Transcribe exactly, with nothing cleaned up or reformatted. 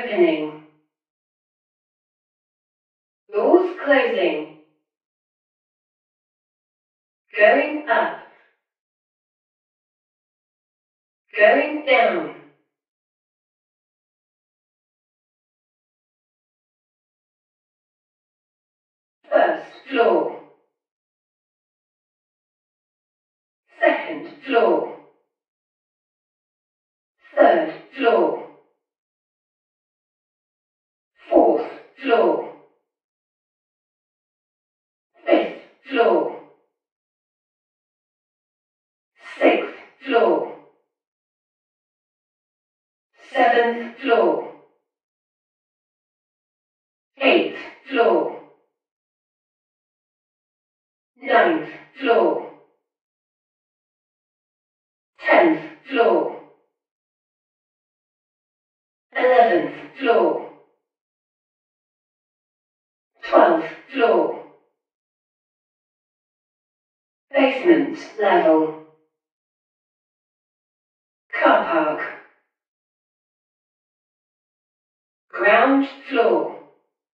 opening. Doors closing. Going up. Going down. First floor. Second floor. Third floor. Fourth floor. Fifth floor. Sixth floor. Seventh floor. Eighth floor. Ninth floor. Tenth floor. Eleventh floor. Twelfth floor. Basement level. Car park. Ground floor.